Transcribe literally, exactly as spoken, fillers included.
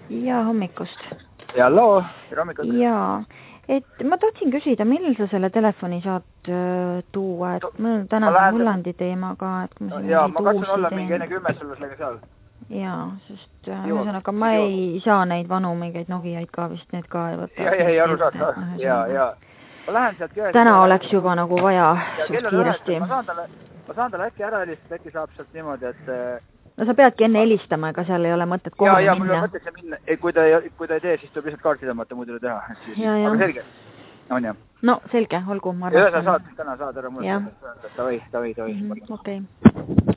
Ja hommikust. Ja halloo, tere hommikust. Ja, et ma tahtsin küsida, millal sa selle telefoni saad äh, tuua, et mul on täna see Hollandi teema ka, et kui ma siin ja, ma katsun olla mingi enne kümme sulle sellega seal. Jaa, sest ühesõnaga ma ei saa neid vanu mingeid Nokiaid ka vist need ka ei võtta. Ja, ja, ei aru saad. Ja, ja. Ma lähen sealt käest. Täna oleks juba nagu vaja suht kiiresti. Ma saan talle, ma saan talle äkki ära helistada, äkki saab sealt niimoodi, et... No sa peadki enne helistama, ega seal ei ole mõtet kohe minna. Ja, ja, mul on mõtet see minna. Kui ta, kui ta ei tee, siis tuleb lihtsalt kaarti tõmmata, muidu ei teha. Ja, ja. Aga selge. On jah. No selge, olgu. Ja sa saad täna saada ära mulle. Tavai, tavai, tavai. Okei.